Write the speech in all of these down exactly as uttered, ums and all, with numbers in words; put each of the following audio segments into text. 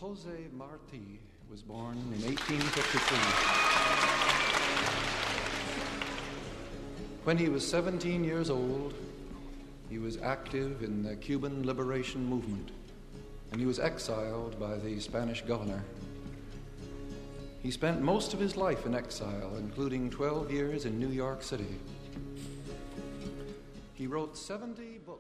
Jose Marti was born in eighteen fifty-three. When he was seventeen years old, he was active in the Cuban liberation movement, and he was exiled by the Spanish governor. He spent most of his life in exile, including twelve years in New York City. He wrote seventy books.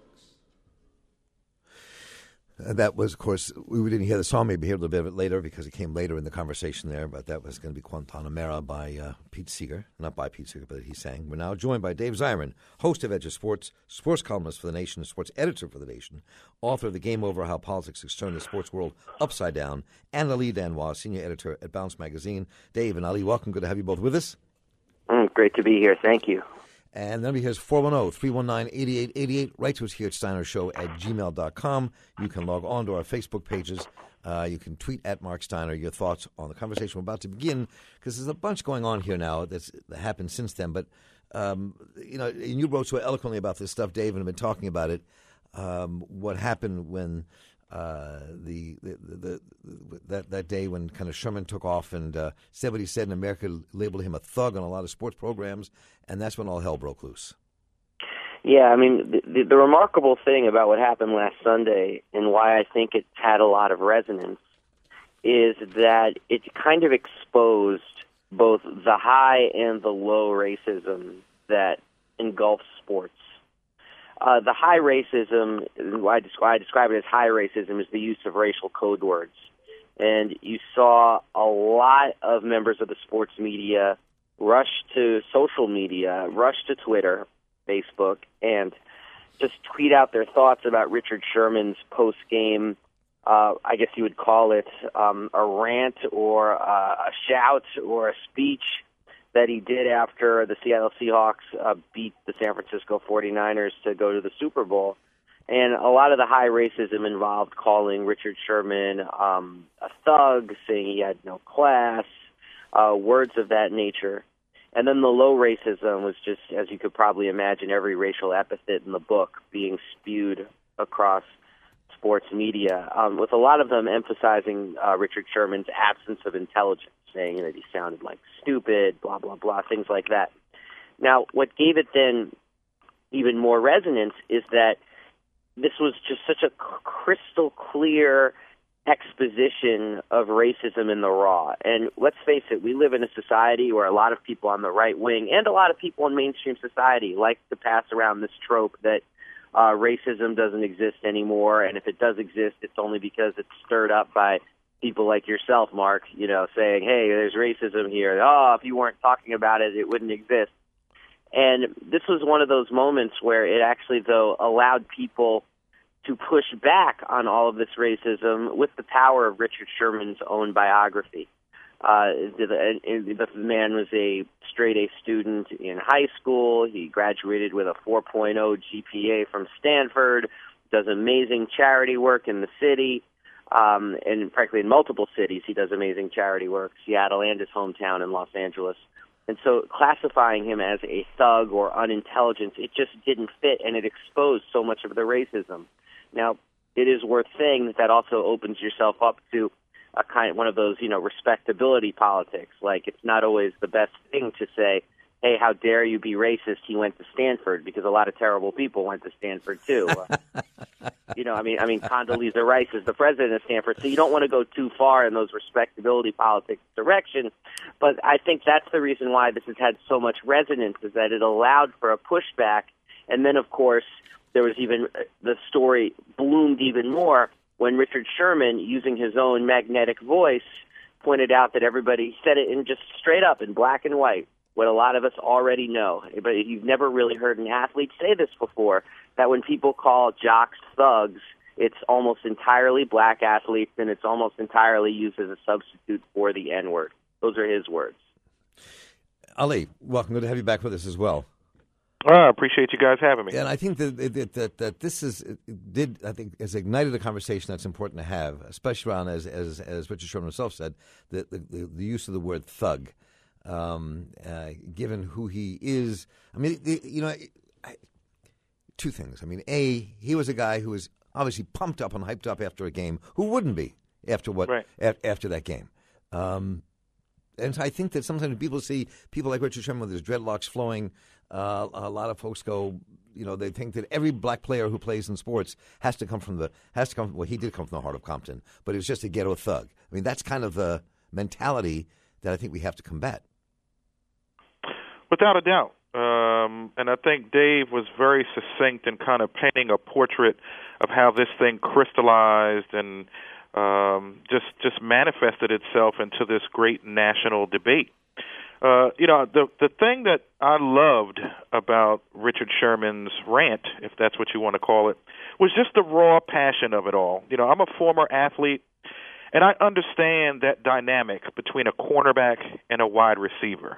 Uh, that was, of course, we didn't hear the song, maybe hear a little bit of it later because it came later in the conversation there, but that was going to be Guantanamera by uh, Pete Seeger. Not by Pete Seeger, but he sang. We're now joined by Dave Zirin, host of Edge of Sports, sports columnist for The Nation, sports editor for The Nation, author of The Game Over, How Politics Has Turned the Sports World Upside Down, and Ali Danois, senior editor at Bounce Magazine. Dave and Ali, welcome. Good to have you both with us. Mm, great to be here. Thank you. And the number here is four one zero, three one nine, eight eight eight eight. Write to us here at steiner show at gmail dot com. You can log on to our Facebook pages. Uh, you can tweet at Mark Steiner your thoughts on the conversation we're about to begin, because there's a bunch going on here now that's that happened since then. But, um, you know, and you wrote so eloquently about this stuff, Dave, and have been talking about it. Um, what happened when uh, the, the, the, the that that day when kind of Sherman took off and uh, said what he said, and America labeled him a thug on a lot of sports programs, and that's when all hell broke loose. Yeah, I mean, the, the, the remarkable thing about what happened last Sunday and why I think it's had a lot of resonance is that it kind of exposed both the high and the low racism that engulfs sports. Uh, the high racism, I describe, I describe it as high racism, is the use of racial code words. And you saw a lot of members of the sports media rush to social media, rush to Twitter, Facebook, and just tweet out their thoughts about Richard Sherman's post-game, uh, I guess you would call it um, a rant or uh, a shout or a speech that he did after the Seattle Seahawks uh, beat the San Francisco forty-niners to go to the Super Bowl. And a lot of the high racism involved calling Richard Sherman um, a thug, saying he had no class, uh, words of that nature. And then the low racism was just, as you could probably imagine, every racial epithet in the book being spewed across sports media, um, with a lot of them emphasizing uh, Richard Sherman's absence of intelligence, saying that he sounded like stupid, blah, blah, blah, things like that. Now, what gave it then even more resonance is that this was just such a crystal clear exposition of racism in the raw. And let's face it, we live in a society where a lot of people on the right wing and a lot of people in mainstream society like to pass around this trope that uh, racism doesn't exist anymore, and if it does exist, it's only because it's stirred up by people like yourself, Mark, you know, saying, hey, there's racism here. Oh, if you weren't talking about it, it wouldn't exist. And this was one of those moments where it actually, though, allowed people to push back on all of this racism with the power of Richard Sherman's own biography. Uh, the, the man was a straight-A student in high school. He graduated with a four point oh G P A from Stanford, does amazing charity work in the city, um, and frankly in multiple cities he does amazing charity work, Seattle and his hometown in Los Angeles. And so classifying him as a thug or unintelligent, it just didn't fit, and it exposed so much of the racism. Now, it is worth saying that that also opens yourself up to a kind of one of those, you know, respectability politics. Like, it's not always the best thing to say, hey, how dare you be racist? He went to Stanford, because a lot of terrible people went to Stanford too. Uh, you know, I mean, I mean, Condoleezza Rice is the president of Stanford, so you don't want to go too far in those respectability politics direction. But I think that's the reason why this has had so much resonance, is that it allowed for a pushback. And then, of course, there was even the story bloomed even more when Richard Sherman, using his own magnetic voice, pointed out that everybody said it in just straight up in black and white, what a lot of us already know. But you've never really heard an athlete say this before, that when people call jocks thugs, it's almost entirely black athletes, and it's almost entirely used as a substitute for the N-word. Those are his words. Ali, welcome. Good to have you back with us as well. I uh, appreciate you guys having me. And I think that that, that, that this is did I think has ignited a conversation that's important to have, especially around, as as, as Richard Sherman himself said, the, the, the use of the word thug, um, uh, given who he is. I mean, the, you know, I, two things. I mean, A, he was a guy who was obviously pumped up and hyped up after a game. Who wouldn't be after what right. a, after that game. Um, and I think that sometimes people see people like Richard Sherman with his dreadlocks flowing. Uh, a lot of folks go, you know, they think that every black player who plays in sports has to come from the has to come. Well, he did come from the heart of Compton, but it was just a ghetto thug. I mean, that's kind of the mentality that I think we have to combat. Without a doubt. Um, and I think Dave was very succinct in kind of painting a portrait of how this thing crystallized and um, just just manifested itself into this great national debate. Uh, you know, the the thing that I loved about Richard Sherman's rant, if that's what you want to call it, was just the raw passion of it all. You know, I'm a former athlete, and I understand that dynamic between a cornerback and a wide receiver.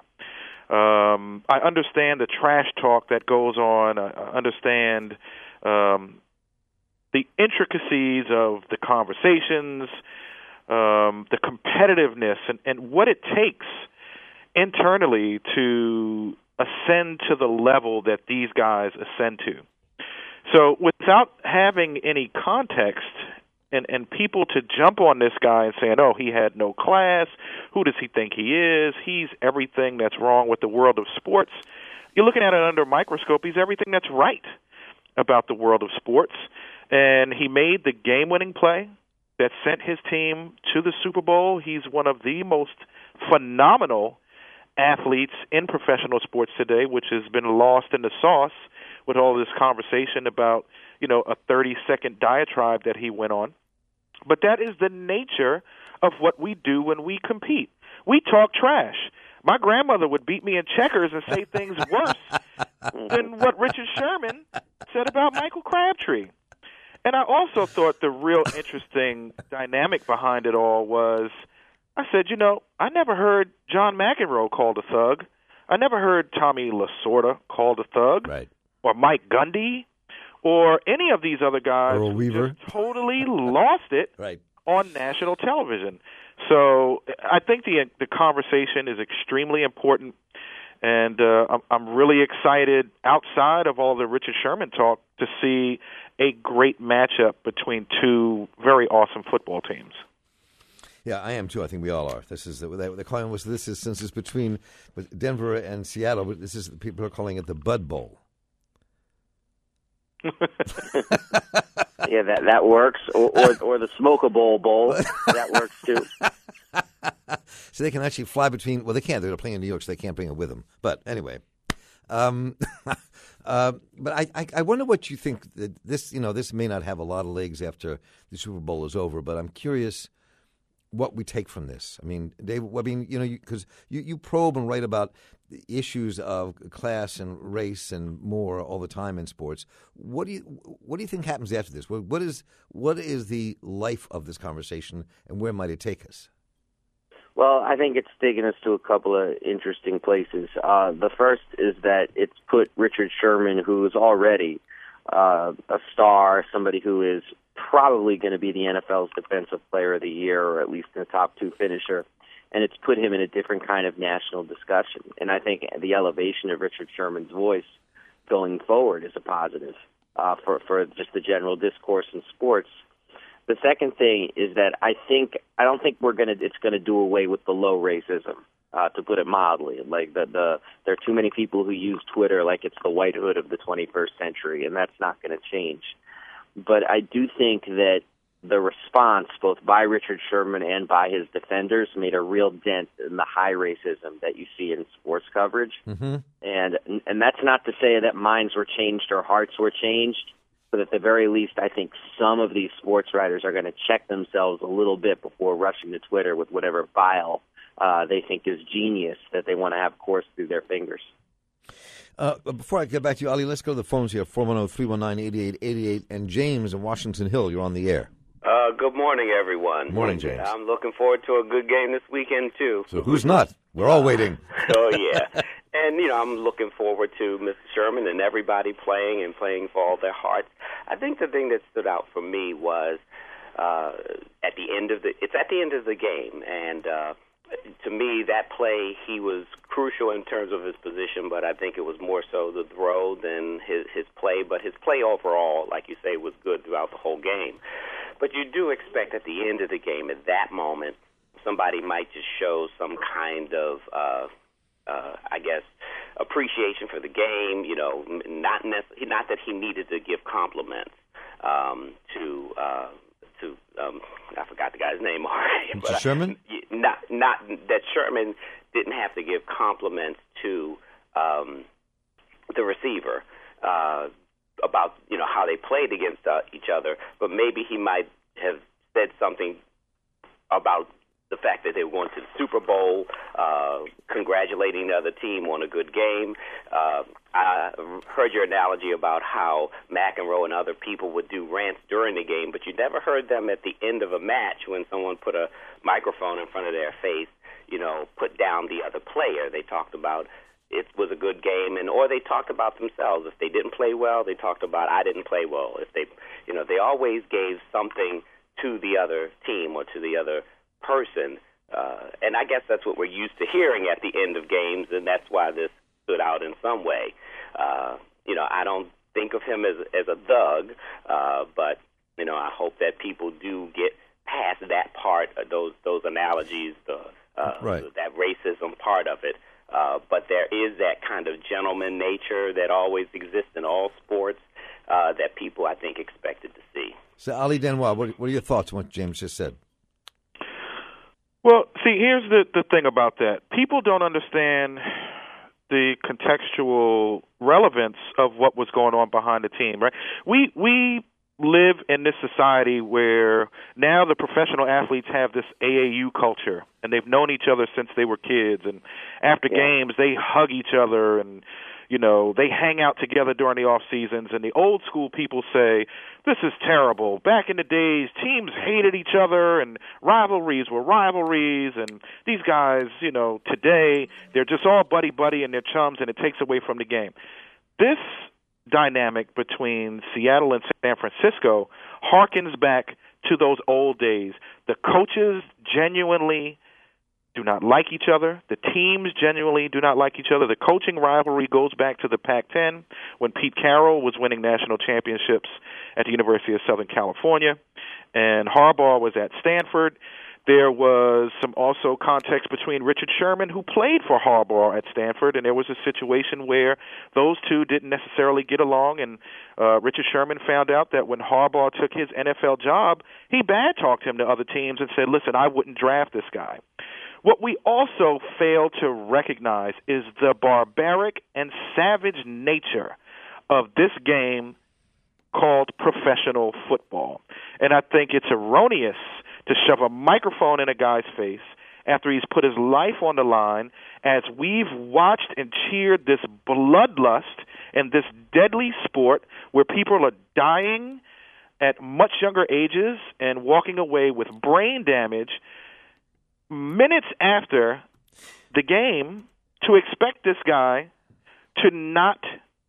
Um, I understand the trash talk that goes on. I understand um, the intricacies of the conversations, um, the competitiveness, and, and what it takes internally to ascend to the level that these guys ascend to. So without having any context and, and people to jump on this guy and saying, oh, he had no class, who does he think he is, he's everything that's wrong with the world of sports, you're looking at it under a microscope, he's everything that's right about the world of sports. And he made the game-winning play that sent his team to the Super Bowl. He's one of the most phenomenal athletes in professional sports today, which has been lost in the sauce with all this conversation about, you know, a thirty-second diatribe that he went on. But that is the nature of what we do when we compete. We talk trash. My grandmother would beat me in checkers and say things worse than what Richard Sherman said about Michael Crabtree. And I also thought the real interesting dynamic behind it all was, I said, you know, I never heard John McEnroe called a thug. I never heard Tommy Lasorda called a thug. Right. Or Mike Gundy, or any of these other guys Earl who Weaver. just totally lost it right. on national television. So I think the the conversation is extremely important, and uh, I'm, I'm really excited, outside of all the Richard Sherman talk, to see a great matchup between two very awesome football teams. Yeah, I am too. I think we all are. This is the, they're calling was this is since it's between Denver and Seattle. This is people are calling it the Bud Bowl. Yeah, that that works, or or, or the Smoke-a-Bowl Bowl, that works too. So they can actually fly between. Well, they can't. They're playing in New York, so they can't bring it with them. But anyway, um, uh, but I, I I wonder what you think. That this you know this may not have a lot of legs after the Super Bowl is over, but I'm curious what we take from this. I mean, Dave, I mean, you know, because you, you, you probe and write about the issues of class and race and more all the time in sports. What do you what do you think happens after this? What, what is what is the life of this conversation, and where might it take us? Well, I think it's taken us to a couple of interesting places. Uh, the first is that it's put Richard Sherman, who is already uh, a star, somebody who is probably going to be the N F L's Defensive Player of the Year, or at least in the top two finisher, and it's put him in a different kind of national discussion. And I think the elevation of Richard Sherman's voice going forward is a positive uh, for, for just the general discourse in sports. The second thing is that I think I don't think we're gonna it's gonna do away with the low racism, uh, to put it mildly. Like the the there are too many people who use Twitter like it's the White Hood of the twenty-first century, and that's not going to change. But I do think that the response, both by Richard Sherman and by his defenders, made a real dent in the high racism that you see in sports coverage. Mm-hmm. And and that's not to say that minds were changed or hearts were changed. But at the very least, I think some of these sports writers are going to check themselves a little bit before rushing to Twitter with whatever bile uh, they think is genius that they want to have course through their fingers. Uh, before I get back to you, Ali, let's go to the phones here, four one zero, three one nine, eight eight eight eight. And James in Washington Hill, you're on the air. Uh, good morning, everyone. Morning, James. I'm looking forward to a good game this weekend, too. So who's not? We're all waiting. Oh, yeah. And, you know, I'm looking forward to Mister Sherman and everybody playing and playing for all their hearts. I think the thing that stood out for me was uh, at the end of the – it's at the end of the game. And uh, to me, that play, he was crucial in terms of his position, but I think it was more so the throw than his, his play. But his play overall, like you say, was good throughout the whole game. But you do expect at the end of the game, at that moment, somebody might just show some kind of, uh, uh, I guess, appreciation for the game. You know, not nec- not that he needed to give compliments um, to uh, to um, I forgot the guy's name already. Mister Sherman? I, not not that Sherman didn't have to give compliments to um, the receiver uh, about you know how they played against uh, each other, but maybe he might have said something about the fact that they were going to the Super Bowl, uh, congratulating the other team on a good game. Uh, I heard your analogy about how McEnroe and other people would do rants during the game, but you never heard them at the end of a match when someone put a microphone in front of their face, you know, put down the other player. They talked about it was a good game, and or they talked about themselves. If they didn't play well, they talked about I didn't play well. If they, you know, they always gave something to the other team or to the other person, uh, and I guess that's what we're used to hearing at the end of games, and that's why this stood out in some way. Uh, you know, I don't think of him as as a thug, uh, but you know, I hope that people do get past that part of those those analogies, the uh, right. that racism part of it. Uh, but there is that kind of gentleman nature that always exists in all sports uh, that people, I think, expected to see. So, Ali Denwa, what, what are your thoughts on what James just said? Well, see, here's the, the thing about that. People don't understand the contextual relevance of what was going on behind the team, right? We we live in this society where now the professional athletes have this A A U culture, and they've known each other since they were kids, and after yeah. games they hug each other, and you know, they hang out together during the off seasons, and the old school people say, this is terrible. Back in the days, teams hated each other, and rivalries were rivalries, and these guys, you know, today, they're just all buddy-buddy and they're chums, and it takes away from the game. This dynamic between Seattle and San Francisco harkens back to those old days. The coaches genuinely do not like each other. The teams genuinely do not like each other. The coaching rivalry goes back to the Pac ten when Pete Carroll was winning national championships at the University of Southern California, and Harbaugh was at Stanford. There was some also context between Richard Sherman, who played for Harbaugh at Stanford, and there was a situation where those two didn't necessarily get along, and uh, Richard Sherman found out that when Harbaugh took his N F L job, he bad-talked him to other teams and said, listen, I wouldn't draft this guy. What we also fail to recognize is the barbaric and savage nature of this game called professional football. And I think it's erroneous to shove a microphone in a guy's face after he's put his life on the line as we've watched and cheered this bloodlust and this deadly sport where people are dying at much younger ages and walking away with brain damage minutes after the game, to expect this guy to not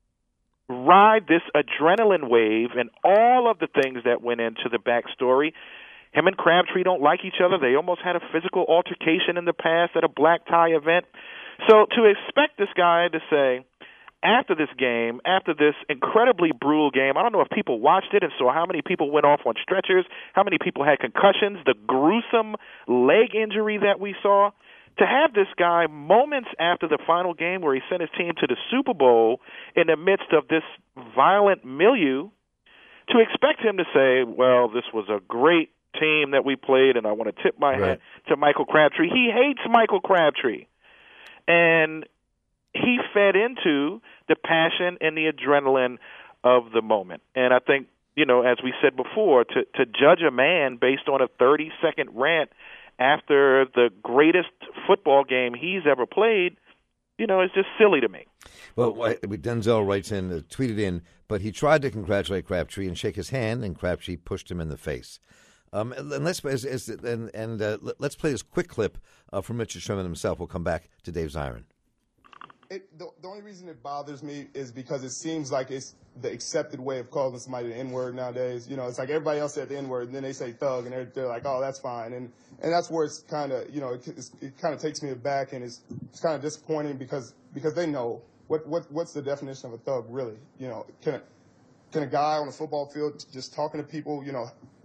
ride this adrenaline wave and all of the things that went into the backstory. Him and Crabtree don't like each other. They almost had a physical altercation in the past at a black tie event. So to expect this guy to say, after this game, after this incredibly brutal game, I don't know if people watched it and saw how many people went off on stretchers, how many people had concussions, the gruesome leg injury that we saw. To have this guy moments after the final game where he sent his team to the Super Bowl in the midst of this violent milieu, to expect him to say, well, this was a great team that we played, and I want to tip my right. hat to Michael Crabtree. He hates Michael Crabtree. And he fed into the passion and the adrenaline of the moment. And I think, you know, as we said before, to, to judge a man based on a thirty-second rant after the greatest football game he's ever played, you know, is just silly to me. Well, Denzel writes in, uh, tweeted in, but he tried to congratulate Crabtree and shake his hand, and Crabtree pushed him in the face. Um, and let's as, as, and, and uh, let's play this quick clip uh, from Richard Sherman himself. We'll come back to Dave Zirin. It, the, the only reason it bothers me is because it seems like it's the accepted way of calling somebody the N-word nowadays. You know, it's like everybody else said the N-word, and then they say thug, and they're, they're like, oh, that's fine. And and that's where it's kind of, you know, it, it kind of takes me aback, and it's, it's kind of disappointing because because they know what, what what's the definition of a thug really. You know, can a, can a guy on a football field just talking to people, you know,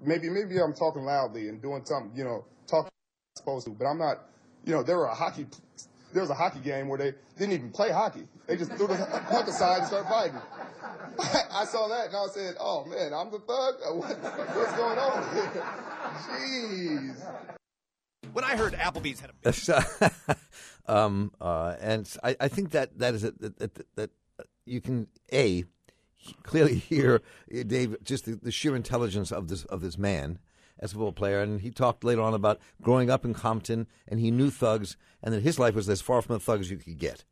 maybe maybe I'm talking loudly and doing something, you know, talking I'm supposed to, but I'm not. You know, there were a hockey. There was a hockey game where they didn't even play hockey. They just threw the puck aside and started fighting. I saw that and I said, "Oh man, I'm the thug. What, what's going on here?" Jeez. When I heard Applebee's had a um, uh, and I, I think that that is a, that, that, that you can a clearly hear, Dave, just the, the sheer intelligence of this of this man as a football player, and he talked later on about growing up in Compton, and he knew thugs, and that his life was as far from the thug as you could get.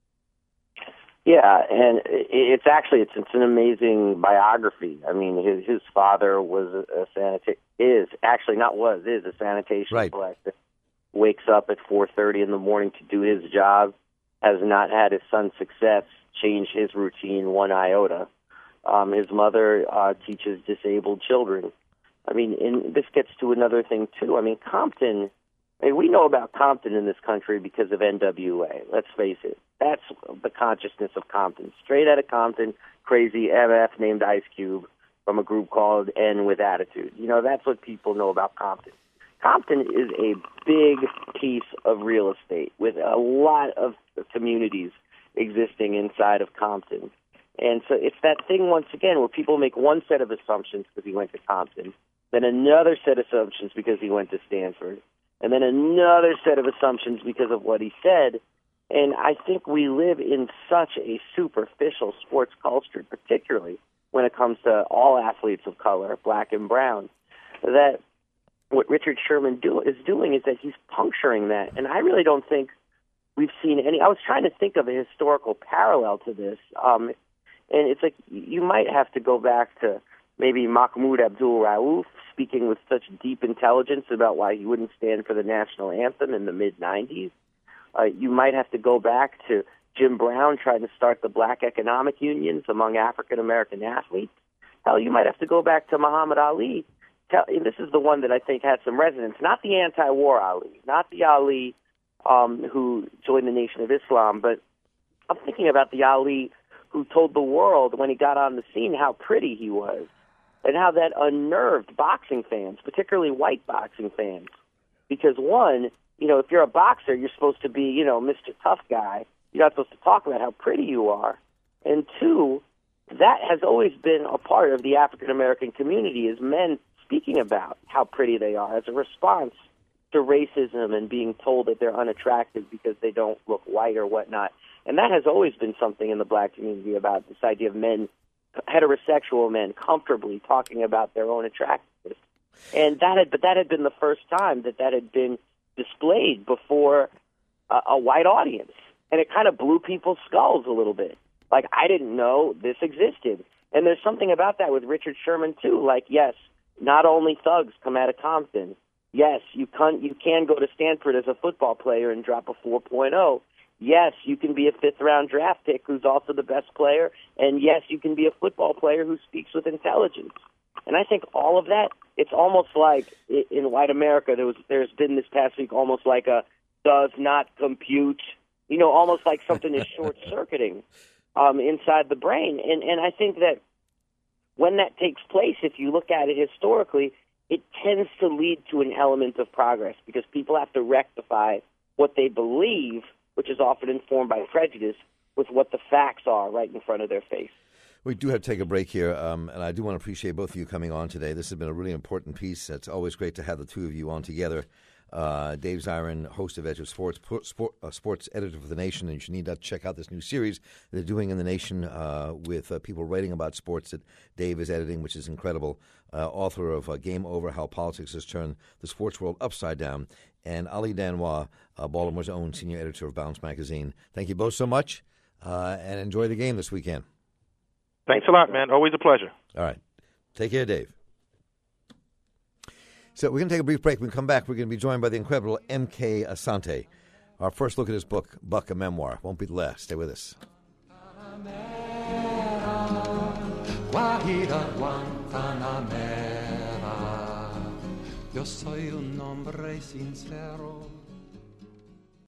Yeah, and it's actually it's it's an amazing biography. I mean, his his father was a, a sanita- is actually not was is a sanitation right. collector. Wakes up at four thirty in the morning to do his job. Has not had his son's success change his routine one iota. Um, his mother uh, teaches disabled children. I mean, and this gets to another thing too. I mean, Compton. I mean, we know about Compton in this country because of N W A. Let's face it. That's the consciousness of Compton. Straight out of Compton, crazy M F named Ice Cube from a group called N with Attitude. You know, that's what people know about Compton. Compton is a big piece of real estate with a lot of communities existing inside of Compton. And so it's that thing, once again, where people make one set of assumptions because he went to Compton, then another set of assumptions because he went to Stanford, and then another set of assumptions because of what he said. And I think we live in such a superficial sports culture, particularly when it comes to all athletes of color, black and brown, that what Richard Sherman do, is doing is that he's puncturing that. And I really don't think we've seen any. I was trying to think of a historical parallel to this. Um, and it's like you might have to go back to maybe Mahmoud Abdul-Rauf speaking with such deep intelligence about why he wouldn't stand for the national anthem in the mid nineties. Uh, you might have to go back to Jim Brown trying to start the black economic unions among African-American athletes. Hell, you might have to go back to Muhammad Ali. Tell, and this is the one that I think had some resonance, not the anti-war Ali, not the Ali um, who joined the Nation of Islam, but I'm thinking about the Ali who told the world when he got on the scene how pretty he was and how that unnerved boxing fans, particularly white boxing fans. Because one, you know, if you're a boxer, you're supposed to be, you know, Mister Tough Guy. You're not supposed to talk about how pretty you are. And two, that has always been a part of the African-American community, is men speaking about how pretty they are as a response to racism and being told that they're unattractive because they don't look white or whatnot. And that has always been something in the black community about this idea of men, heterosexual men, comfortably talking about their own attractiveness. And that had, but that had been the first time that that had been displayed before a, a white audience. And it kind of blew people's skulls a little bit. Like, I didn't know this existed. And there's something about that with Richard Sherman, too. Like, yes, not only thugs come out of Compton. Yes, you can, you can go to Stanford as a football player and drop a four point oh. Yes, you can be a fifth-round draft pick who's also the best player. And yes, you can be a football player who speaks with intelligence. And I think all of that, it's almost like in white America, there was, there's been this past week almost like a does not compute, you know, almost like something is short-circuiting um, inside the brain. And, and I think that when that takes place, if you look at it historically, it tends to lead to an element of progress because people have to rectify what they believe, which is often informed by prejudice, with what the facts are right in front of their face. We do have to take a break here, um, and I do want to appreciate both of you coming on today. This has been a really important piece. It's always great to have the two of you on together. Uh, Dave Zirin, host of Edge of Sports, sport, uh, sports editor for The Nation, and you need to check out this new series they're doing in The Nation uh, with uh, people writing about sports that Dave is editing, which is incredible. Uh, author of uh, Game Over, How Politics Has Turned the Sports World Upside Down, and Ali Danois, uh, Baltimore's own senior editor of Bounce Magazine. Thank you both so much, uh, and enjoy the game this weekend. Thanks a lot, man. Always a pleasure. All right. Take care, Dave. So we're going to take a brief break. When we come back, we're going to be joined by the incredible M K Asante. Our first look at his book, Buck, a Memoir. Won't be the last. Stay with us. Yo soy un hombre sincero.